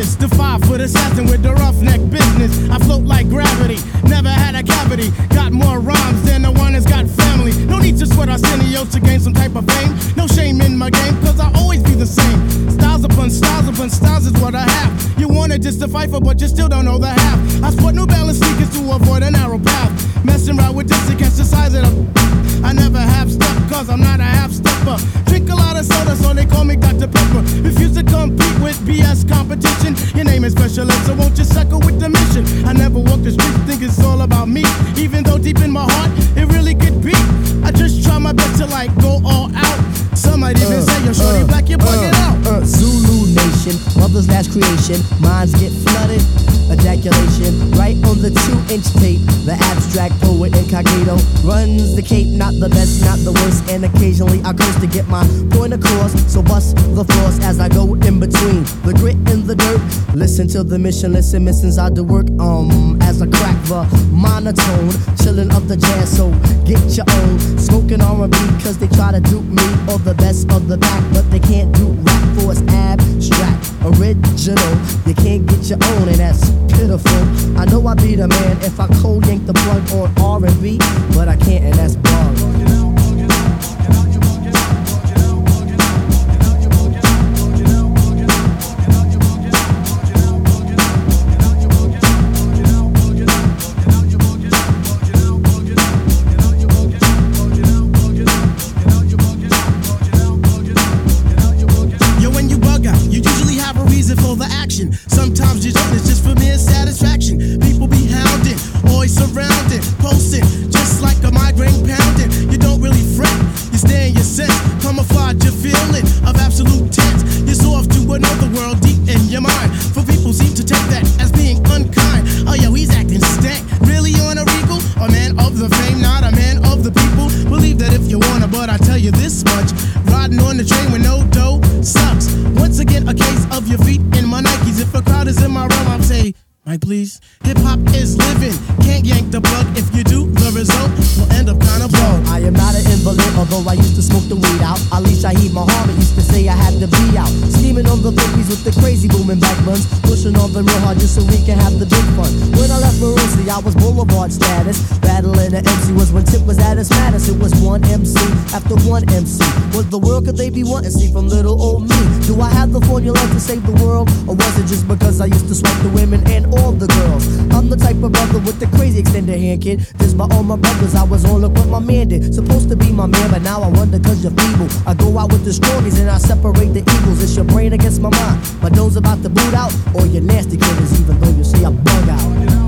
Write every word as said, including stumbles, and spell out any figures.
It's the five-foot assassin with the roughneck business. I float like gravity, never had a cavity. Got more rhymes than the one that's got family. No need to sweat Arsenio to gain some type of fame. No shame in my game, cause I always be the same. Styles upon styles upon styles is what I have. You wanted just to fight for, but you still don't know the half. I sport New Balance sneakers to avoid a narrow path. Messing around with this to catch the size of the... I never have step, cause I'm not a half-stepper. Drink a lot of soda, so they call me Doctor Pepper. Refuse to compete with B S competition. Your name is Special Ed, so won't you suckle with the mission? I never walk the street, think it's all about me. Even though deep in my heart, it really could be. I just try my best to like go all out. Some might even uh, say, yo, shorty uh, black, you're bugging uh, out. Uh, Zulu Nation, mother's last creation. Minds get flooded, ejaculation. Right on the two-inch tape, the abstract poet incognito runs the cape. Not the best, not the worst, and occasionally I curse to get my point across. So bust the floors as I go in between the grit and the dirt. Listen to the mission, listen, missions I do work. Um, as I crack the monotone, chillin' up the jazz, so get your own. Smoking R and B, cause they try to dupe me or the best of the back, but they can't do rap for it's abstract, original. You can't get your own, and that's pitiful. I know I be the man if I cold yank the plug on R and B, but I can't, and that's bug. For the action, sometimes you don't, it's just for mere satisfaction. People be hounding, always surrounded, posting, just like a migraine pounding. You don't really fret, you stay in your sense, camouflage your feeling of absolute tense. You're so off to another world deep in your mind. For people seem to take that as being unkind. Oh yo, he's acting stank, really on a regal? A man of the fame, not a man of the people. Believe that if you wanna, but I tell you this much, riding on the train with no dough sucks. Once again, a case of your feet in my Nikes. If a crowd is in my realm, I'll say, Mike, please. Hip-hop is living, can't yank the plug. If you do, the result will end up kinda blown. I am not an invalid, although I used to smoke the weed out. At least I heed my harm, used to say I had to be out. Scheming on the bookies with the crazy booming back buns. Pushing on them real hard just so we can have the big fun. When I left Maroonsie, I was Boulevard status. Battling the M C was when Tip was at its maddest. It was one M C after one M C. What the world could they be wanting? See from little old me. Do I have the formula to save the world? Or was it just because I used to swipe the women and all the girls? I'm the type of brother with the crazy extended hand, kid. This by all my brothers, I was on look what my man did. Supposed to be my man, but now I wonder cause you're feeble. I go out with the strongies and I separate the evils. It's your brain against my mind. My nose about to boot out, or your nasty critters, even though you say I bug out.